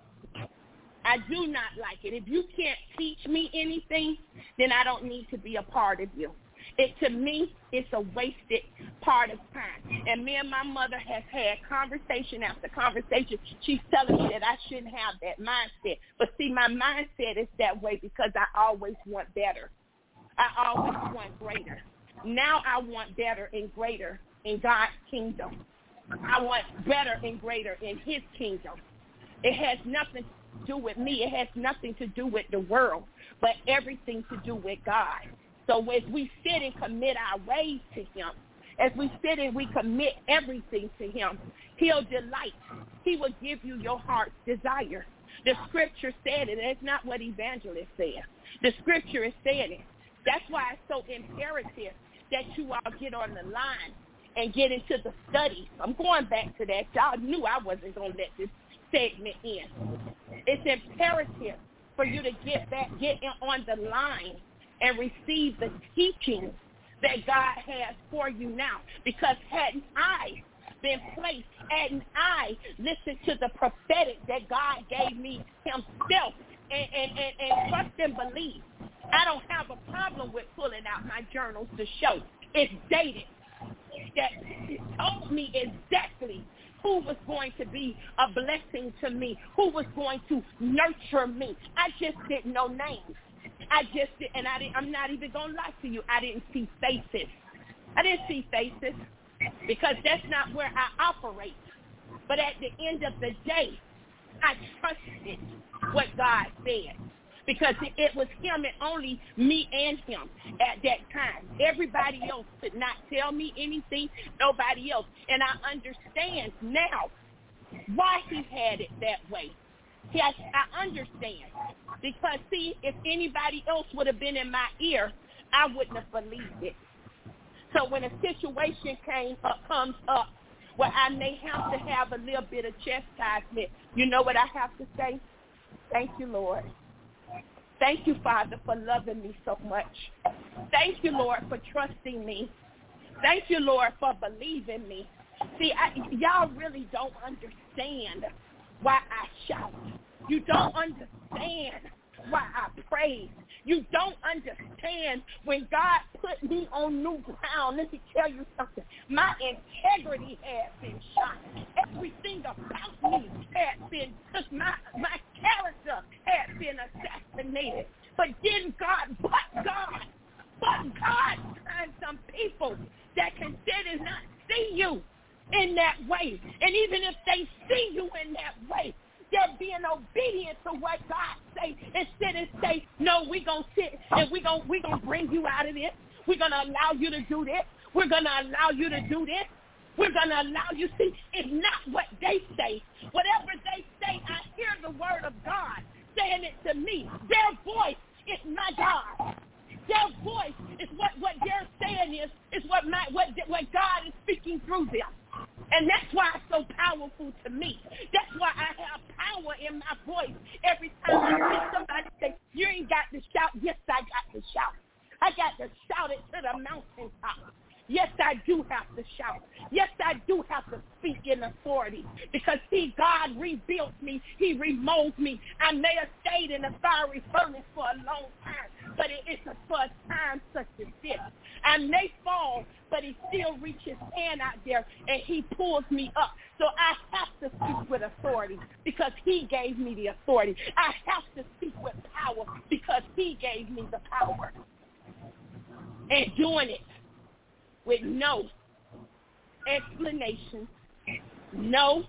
I do not like it. If you can't teach me anything, then I don't need to be a part of you. It, to me, it's a wasted part of time. And me and my mother have had conversation after conversation. She's telling me that I shouldn't have that mindset. But see, my mindset is that way because I always want better. I always want greater. Now I want better and greater in God's kingdom. I want better and greater in his kingdom. It has nothing to do with me. It has nothing to do with the world, but everything to do with God. So as we sit and commit our ways to him, as we sit and we commit everything to him, he'll delight. He will give you your heart's desire. The scripture said it. It's not what evangelist said. The scripture is saying it. That's why it's so imperative that you all get on the line and get into the study. I'm going back to that. Y'all knew I wasn't going to let this segment in. It's imperative for you to get back, get in on the line and receive the teachings that God has for you now. Because hadn't I been placed, hadn't I listened to the prophetic that God gave me himself and, and, and, and trust and believe, I don't have a problem with pulling out my journals to show. It's dated. That it told me exactly who was going to be a blessing to me, who was going to nurture me. I just didn't know names. I just did, and I didn't, I'm not even going to lie to you. I didn't see faces. I didn't see faces because that's not where I operate. But at the end of the day, I trusted what God said. because it, it was him and only me and him at that time. Everybody else could not tell me anything, nobody else. And I understand now why he had it that way. Yes, I understand. Because, see, if anybody else would have been in my ear, I wouldn't have believed it. So when a situation came up, comes up where I may have to have a little bit of chastisement, you know what I have to say? Thank you, Lord. Thank you, Father, for loving me so much. Thank you, Lord, for trusting me. Thank you, Lord, for believing me. See, I, y'all really don't understand why I shout. You don't understand why I praise. You don't understand when God put me on new ground. Let me tell you something. My integrity has been shot. Everything about me has been, my, my character has been assassinated. But then God, but God, but God finds some people that can sit and not see you in that way. And even if they see you in that way, they're being obedient to what God say instead of say, no, we're going to sit and we're going we gonna bring you out of this. We're going to allow you to do this. We're going to allow you to do this. We're going to allow you. See, it's not what they say. Whatever they say, I hear the word of God saying it to me. Their voice is my God. Their voice is what, what they're saying is, is what, my, what, what God is speaking through them. And that's why it's so powerful to me. That's why I have power in my voice. Every time I hear somebody say, you ain't got to shout. Yes, I got to shout. I got to shout it to the mountaintop. Yes, I do have to shout. Yes, I do have to speak in authority. Because, see, God rebuilt me. He remolded me. I may have stayed in the fiery furnace for a long time, but it is for a time such as this. I may fall, but he still reaches his hand out there, and he pulls me up. So I have to speak with authority because he gave me the authority. I have to speak with power because he gave me the power. And doing it with no explanation, no,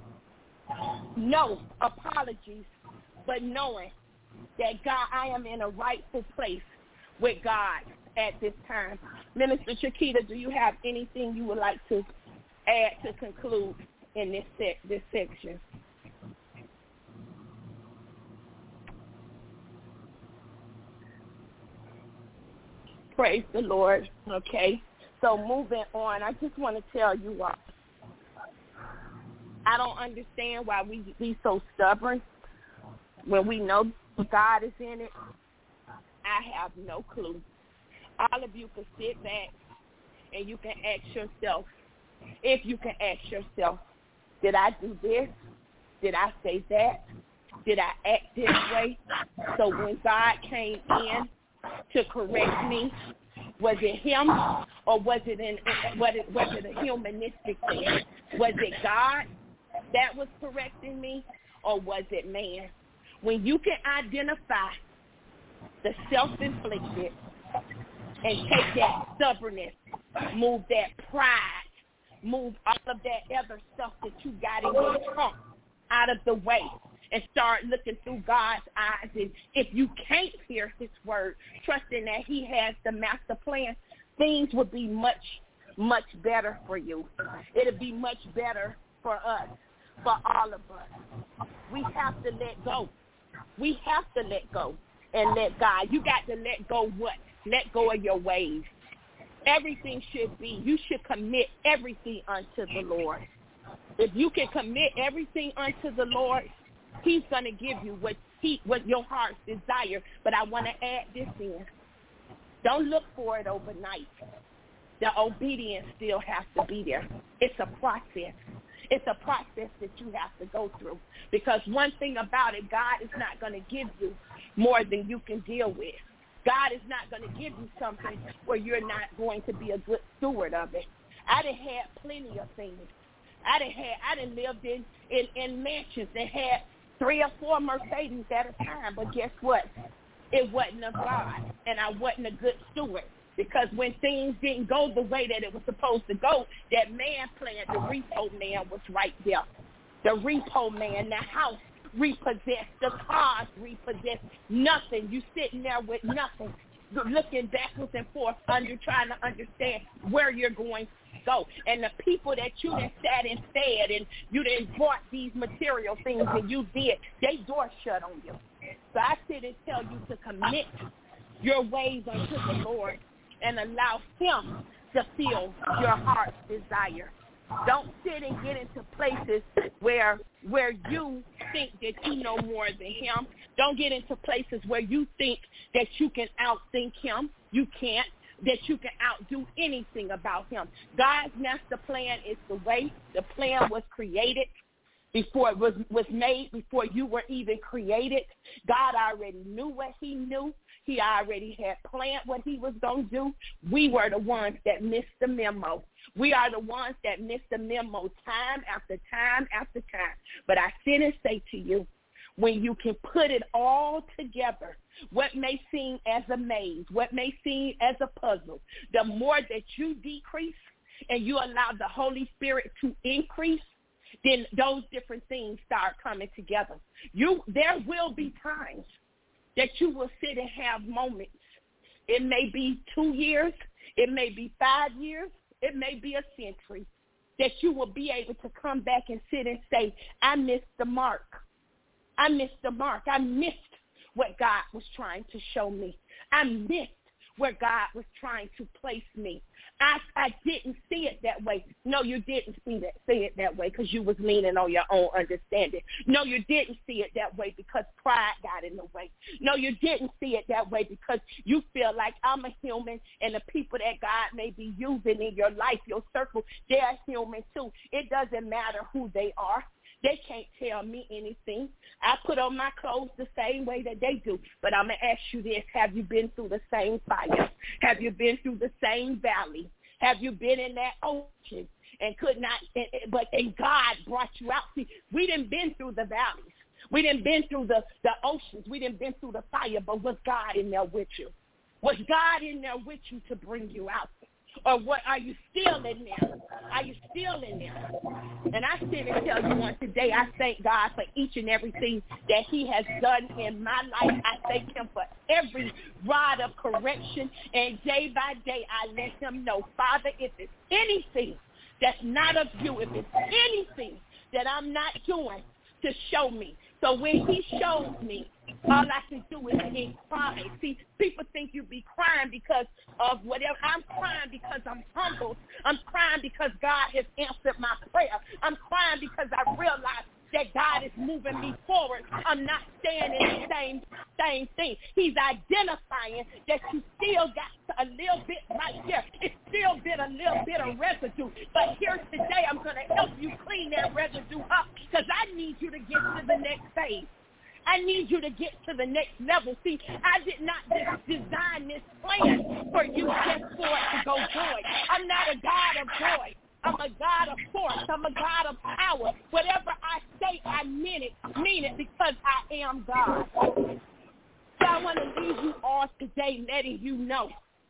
no apologies, but knowing that God, I am in a rightful place with God at this time. Minister Chiquita, do you have anything you would like to add to conclude in this sec- this section? Praise the Lord. Okay. So moving on, I just want to tell you all, I don't understand why we be so stubborn when we know God is in it. I have no clue. All of you can sit back and you can ask yourself, if you can ask yourself, did I do this? Did I say that? Did I act this way? So when God came in to correct me, was it him or was it in was it was it a humanistic thing? Was it God that was correcting me or was it man? When you can identify the self-inflicted and take that stubbornness, move that pride, move all of that other stuff that you got in your trunk out of the way, and start looking through God's eyes. And if you can't hear his word, trusting that he has the master plan, things will be much, much better for you. It'll be much better for us, for all of us. We have to let go. We have to let go and let God. You got to let go what? Let go of your ways. Everything should be, you should commit everything unto the Lord. If you can commit everything unto the Lord, he's going to give you what he, what your heart's desire. But I want to add this in. Don't look for it overnight. The obedience still has to be there. It's a process. It's a process that you have to go through. Because one thing about it, God is not going to give you more than you can deal with. God is not going to give you something where you're not going to be a good steward of it. I done had plenty of things. I done had, I done lived in, in, in mansions that had three or four Mercedes at a time. But guess what? It wasn't of God, and I wasn't a good steward. Because when things didn't go the way that it was supposed to go, that man plan, the repo man was right there. The repo man, the house repossessed. The cars repossessed. Nothing. You sitting there with nothing, looking backwards and forth, under trying to understand where you're going to go. And the people that you done sat and fed and you done bought these material things and you did, they door shut on you. So I sit and tell you to commit your ways unto the Lord and allow him to fill your heart's desire. Don't sit and get into places where where you think that you know more than him. Don't get into places where you think that you can outthink him. You can't. That you can outdo anything about him. God's master plan is the way. The plan was created before it was, was made, before you were even created. God already knew what he knew. He already had planned what he was going to do. We were the ones that missed the memo. We are the ones that missed the memo time after time after time. But I sit and say to you, when you can put it all together, what may seem as a maze, what may seem as a puzzle, the more that you decrease and you allow the Holy Spirit to increase, then those different things start coming together. You, there will be times that you will sit and have moments. It may be two years. It may be five years. It may be a century that you will be able to come back and sit and say, I missed the mark. I missed the mark. I missed what God was trying to show me. I missed where God was trying to place me. I, I didn't see it that way. No, you didn't see that see it that way because you was leaning on your own understanding. No, you didn't see it that way because pride got in the way. No, you didn't see it that way because you feel like I'm a human and the people that God may be using in your life, your circle, they're human too. It doesn't matter who they are. They can't tell me anything. I put on my clothes the same way that they do. But I'm going to ask you this. Have you been through the same fire? Have you been through the same valley? Have you been in that ocean and could not, and, but and God brought you out? See, we didn't been through the valleys. We didn't been through the, the oceans. We didn't been through the fire, but was God in there with you? Was God in there with you to bring you out? Or what, are you still in there? Are you still in there? And I sit and tell you on today, I thank God for each and everything that he has done in my life. I thank him for every rod of correction. And day by day, I let him know, Father, if it's anything that's not of you, if it's anything that I'm not doing, to show me. So when he shows me, all I can do is be crying. See, people think you be crying because of whatever. I'm crying because I'm humbled. I'm crying because God has answered my prayer. I'm crying because I realize that God is moving me forward. I'm not staying in the same same thing. He's identifying that you still got a little bit right here. It's still been a little bit of residue. But here today, I'm going to help you clean that residue up because I need you to get to the next phase. I need you to get to the next level. See, I did not just design this plan for you just for it to go joy. I'm not a God of joy. I'm a God of force. I'm a God of power. Whatever I say, I mean it, mean it because I am God. So I want to leave you all today letting you know,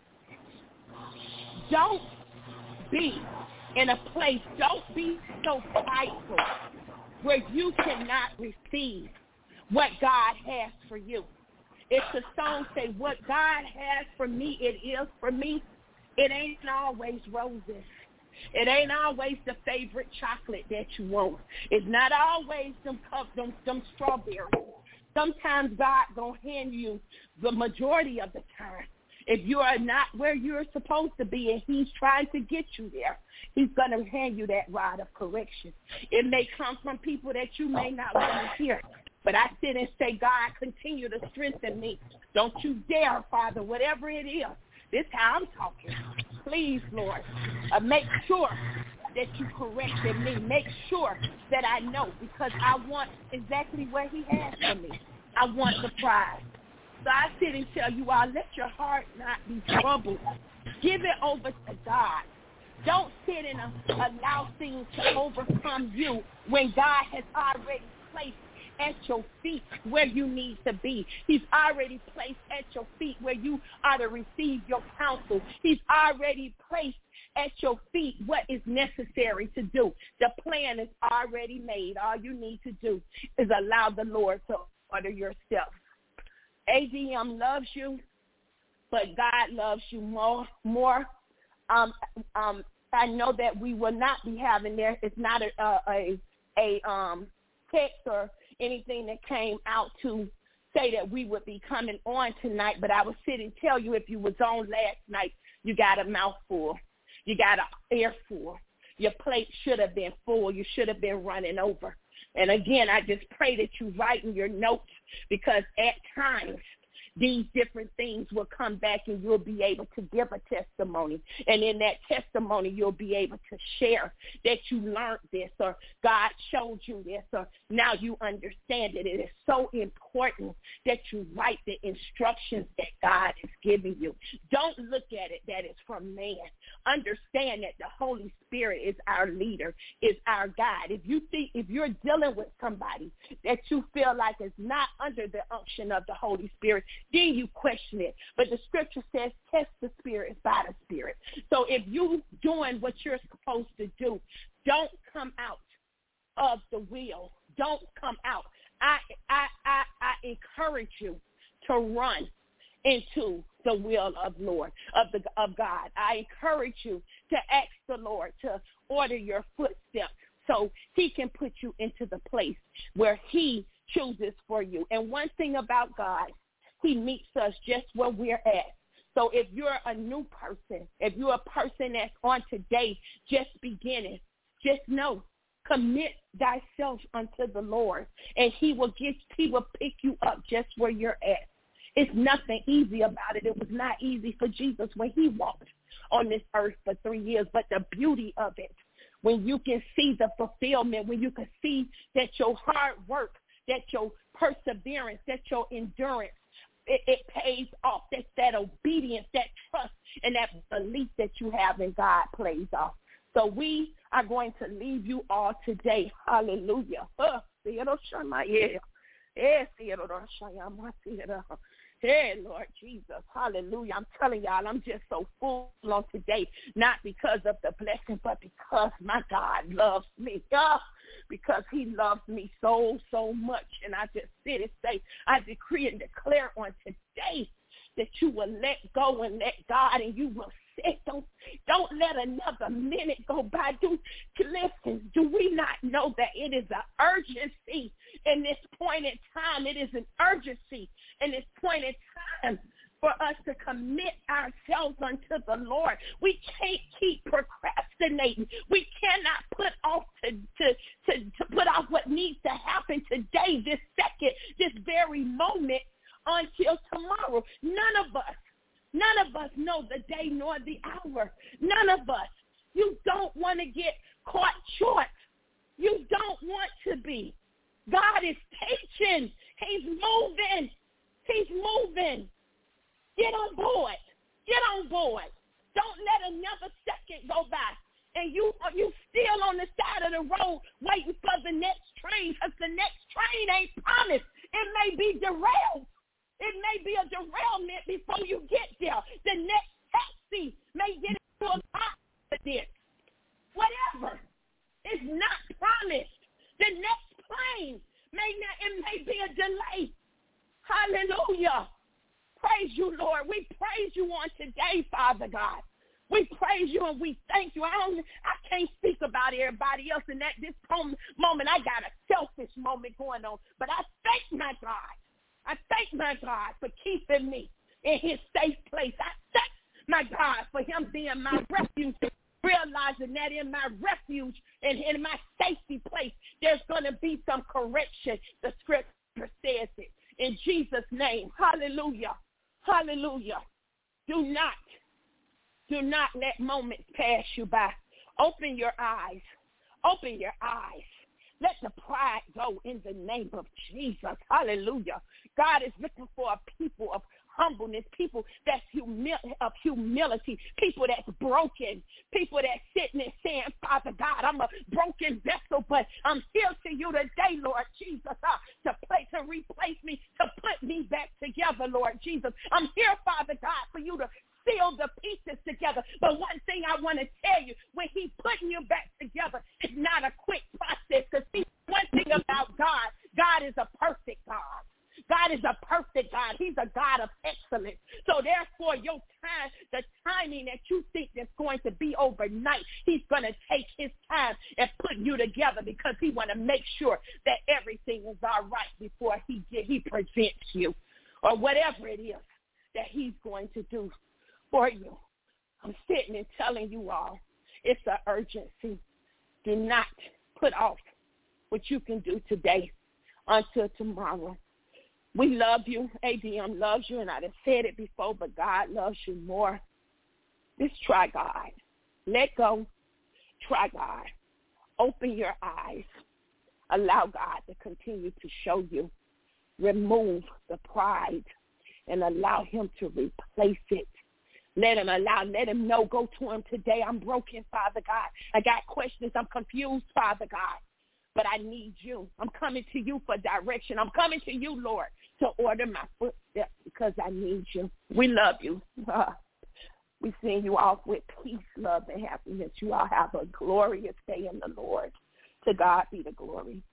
don't be in a place, don't be so prideful where you cannot receive what God has for you. If the song say, what God has for me, it is for me, it ain't always roses. It ain't always the favorite chocolate that you want. It's not always them, them, them strawberries. Sometimes God going to hand you the majority of the time. If you are not where you're supposed to be and he's trying to get you there, he's going to hand you that rod of correction. It may come from people that you may not want to hear. But I sit and say, God, continue to strengthen me. Don't you dare, Father, whatever it is. This is how I'm talking. Please, Lord, uh, make sure that you corrected me. Make sure that I know because I want exactly what he has for me. I want the prize. So I sit and tell you all, let your heart not be troubled. Give it over to God. Don't sit and uh, allow things to overcome you when God has already placed at your feet where you need to be. He's already placed at your feet where you are to receive your counsel. He's already placed at your feet what is necessary to do. The plan is already made. All you need to do is allow the Lord to order your steps. A D M loves you, but God loves you more. more. Um, um, I know that we will not be having there. It's not a a, a um, text or anything that came out to say that we would be coming on tonight, but I would sit and tell you if you was on last night, you got a mouthful. You got an earful. Your plate should have been full. You should have been running over. And again, I just pray that you write in your notes, because at times these different things will come back and you'll be able to give a testimony. And in that testimony, you'll be able to share that you learned this, or God showed you this, or now you understand it. It is so important that you write the instructions that God is giving you. Don't look at it that it's from man. Understand that the Holy Spirit is our leader, is our guide. If you think, if you're dealing with somebody that you feel like is not under the unction of the Holy Spirit, then you question it. But the scripture says, test the spirits by the Spirit. So if you doing what you're supposed to do, don't come out of the will. Don't come out. I I I, I encourage you to run into the will of Lord, of the of God. I encourage you to ask the Lord to order your footsteps so he can put you into the place where he chooses for you. And one thing about God, he meets us just where we're at. So if you're a new person, if you're a person that's on today just beginning, just know, commit thyself unto the Lord, and he will get, he will pick you up just where you're at. It's nothing easy about it. It was not easy for Jesus when he walked on this earth for three years, but the beauty of it, when you can see the fulfillment, when you can see that your hard work, that your perseverance, that your endurance, it, it pays off. That's that obedience, that trust, and that belief that you have in God plays off. So we are going to leave you all today. Hallelujah. Hey, Lord Jesus, hallelujah. I'm telling y'all, I'm just so full on today, not because of the blessing, but because my God loves me. Oh, because he loves me so, so much. And I just sit and say, I decree and declare on today that you will let go and let God, and you will sit. Don't, don't let another minute go by. Do, listen, do we not know that it is an urgency in this point in time? It is an urgency in this point in time for us to commit ourselves unto the Lord. We can't keep procrastinating. We cannot put off to, to, to, to put off what needs to happen today, this second, this very moment, until tomorrow. None of us, none of us know the day nor the hour. None of us. You don't want to get caught short. You don't want to be. God is teaching. He's moving. He's moving. Get on board. Get on board. Don't let another second go by. And you you still on the side of the road waiting for the next train, because the next train ain't promised. It may be derailed. It may be a derailment before you get there. The next taxi may get into an accident. Whatever. It's not promised. The next plane may not, it may be a delay. Hallelujah. Praise you, Lord. We praise you on today, Father God. We praise you and we thank you. I don't, I can't speak about everybody else, and at this moment I got a selfish moment going on. But I thank my God. I thank my God for keeping me in his safe place. I thank my God for him being my refuge, realizing that in my refuge and in my safety place, there's going to be some correction. The scripture says it. In Jesus' name, hallelujah, hallelujah. Do not, do not let moments pass you by. Open your eyes. Open your eyes. Let the pride go in the name of Jesus. Hallelujah. God is looking for a people of humbleness, people that's humi- of humility, people that's broken, people that's sitting and saying, Father God, I'm a broken vessel, but I'm here to you today, Lord Jesus, uh, to play, to replace me, to put me back together, Lord Jesus. I'm here, Father God, for you to seal the pieces together. But one thing I want to tell you, when he's putting you back together, it's not a quick process. Because see, one thing about God, God is a perfect God. God is a perfect God. He's a God of excellence. So therefore, your time, the timing that you think that's going to be overnight, he's going to take his time and put you together because he want to make sure that everything is all right before he get, he presents you or whatever it is that he's going to do for you. I'm sitting and telling you all, it's an urgency. Do not put off what you can do today until tomorrow. We love you. A D M loves you, and I done said it before, but God loves you more. Just try God. Let go. Try God. Open your eyes. Allow God to continue to show you. Remove the pride and allow him to replace it. Let him allow, let him know, go to him today. I'm broken, Father God. I got questions. I'm confused, Father God. But I need you. I'm coming to you for direction. I'm coming to you, Lord, to order my footsteps because I need you. We love you. Uh, we send you off with peace, love, and happiness. You all have a glorious day in the Lord. To God be the glory.